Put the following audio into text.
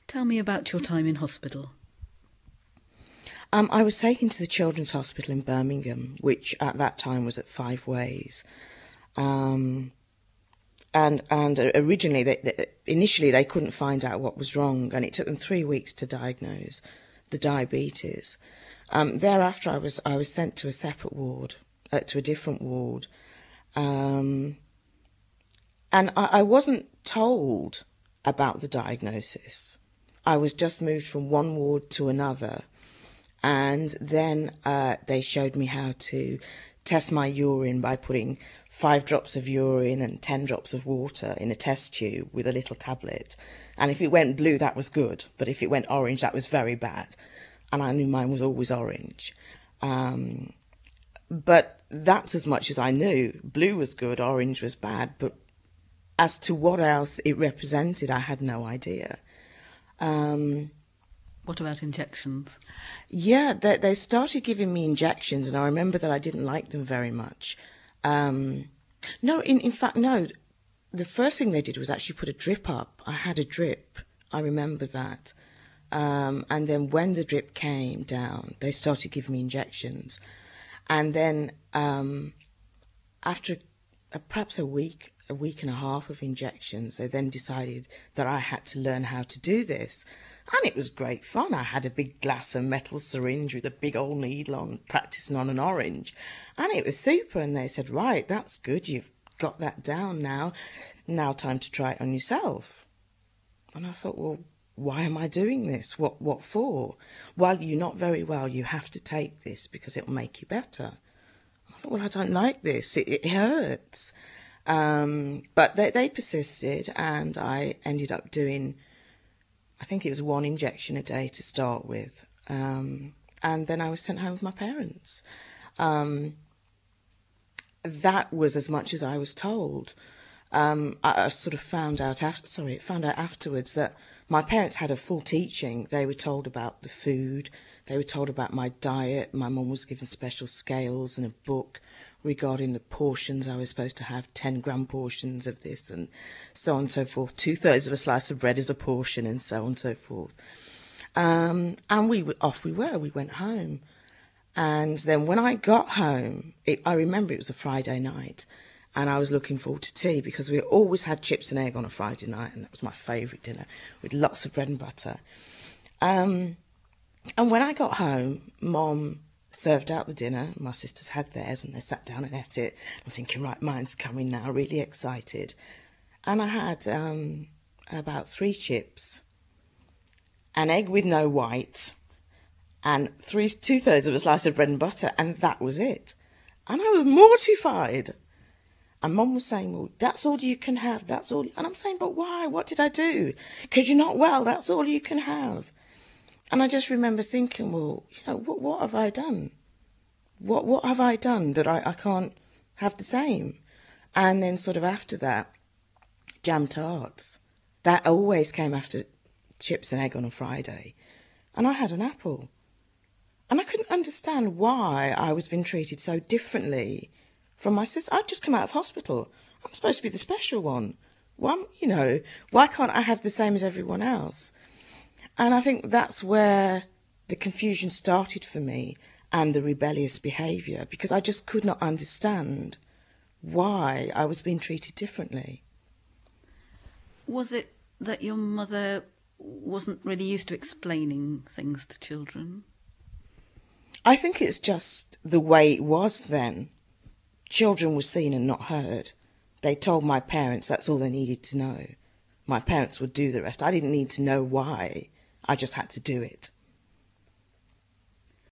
Tell me about your time in hospital. I was taken to the Children's Hospital in Birmingham, which at that time was at Five Ways. And originally, initially they couldn't find out what was wrong, and it took them 3 weeks to diagnose the diabetes. Thereafter, I was sent to a separate ward, to a different ward, and I wasn't told about the diagnosis. I was just moved from one ward to another, and then they showed me how to test my urine by putting 5 drops of urine and 10 drops of water in a test tube with a little tablet. And if it went blue, that was good. But if it went orange, that was very bad. And I knew mine was always orange. But that's as much as I knew. Blue was good, orange was bad. But as to what else it represented, I had no idea. What about injections? Yeah, they started giving me injections, and I remember that I didn't like them very much. No, in fact, no. The first thing they did was actually put a drip up. I had a drip. I remember that. And then when the drip came down, they started giving me injections. And then after perhaps a week and a half of injections, they then decided that I had to learn how to do this. And it was great fun. I had a big glass of metal syringe with a big old needle on, practicing on an orange. And it was super. And they said, right, that's good. You've got that down now. Now time to try it on yourself. And I thought, well, why am I doing this? What for? Well, you're not very well. You have to take this because it'll make you better. I thought, well, I don't like this. It hurts. But they persisted, and I ended up doing, I think it was 1 injection a day to start with. And then I was sent home with my parents. That was as much as I was told. I sort of found out afterwards that my parents had a full teaching. They were told about the food. They were told about my diet. My mum was given special scales and a book regarding the portions. I was supposed to have 10-gram portions of this and so on and so forth. 2/3 of a slice of bread is a portion, and so on and so forth. And we went home. And then when I got home, I remember it was a Friday night, and I was looking forward to tea because we always had chips and egg on a Friday night, and that was my favourite dinner, with lots of bread and butter. And when I got home, Mum served out the dinner. My sisters had theirs, and they sat down and ate it. I'm thinking, right, mine's coming now, really excited. And I had about 3 chips, an egg with no white, and 2/3 of a slice of bread and butter, and that was it. And I was mortified. And Mum was saying, well, that's all you can have, that's all. And I'm saying, but why? What did I do? Because you're not well, that's all you can have. And I just remember thinking, well, what have I done? What have I done that I can't have the same? And then sort of after that, jam tarts. That always came after chips and egg on a Friday. And I had an apple. And I couldn't understand why I was being treated so differently from my sister. I'd just come out of hospital. I'm supposed to be the special one. Well, why can't I have the same as everyone else? And I think that's where the confusion started for me, and the rebellious behaviour, because I just could not understand why I was being treated differently. Was it that your mother wasn't really used to explaining things to children? I think it's just the way it was then. Children were seen and not heard. They told my parents that's all they needed to know. My parents would do the rest. I didn't need to know why. I just had to do it.